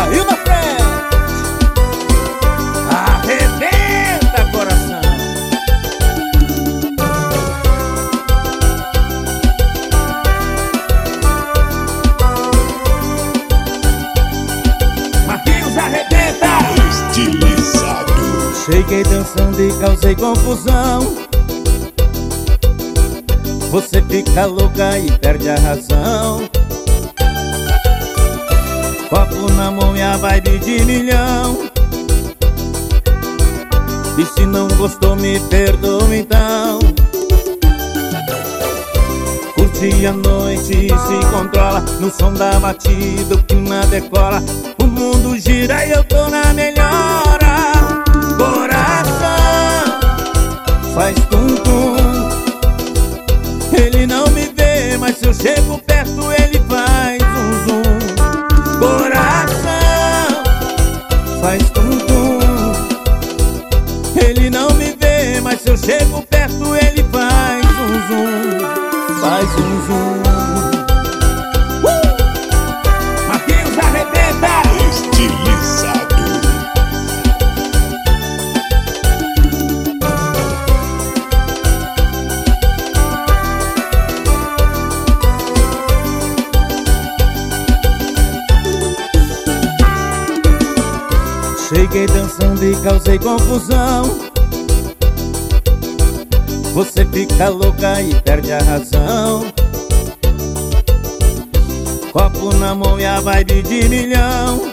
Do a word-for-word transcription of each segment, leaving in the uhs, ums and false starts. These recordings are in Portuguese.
saiu na frente. Arrebenta, coração. Marquinhos arrebenta. Estilizado. Cheguei dançando e causei confusão. Você fica louca e perde a razão. Copo na mão e a vibe de milhão. E se não gostou me perdoa então. Curte a noite e se controla no som da batida, o clima decola. O mundo gira e eu tô na melhora. Coração faz tum-tum. Ele não me vê, mas se eu chego perto ele faz um zoom. Coração faz tum-tum. Ele não me vê, mas se eu chego perto ele faz um zoom. Faz um zoom. uh! Marquinhos arrebenta. Estilizado. Cheguei dançando e causei confusão. Você fica louca e perde a razão. Copo na mão e a vibe de milhão.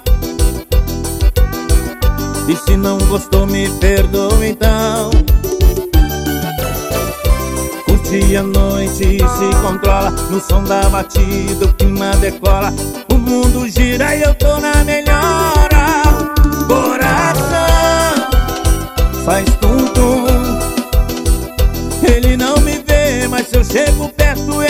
E se não gostou me perdoa então. Curte a noite e se controla no som da batida, o clima decola. O mundo gira e eu tô na melhora. Coração faz tum-tum. Ele não me vê, mas se eu chego perto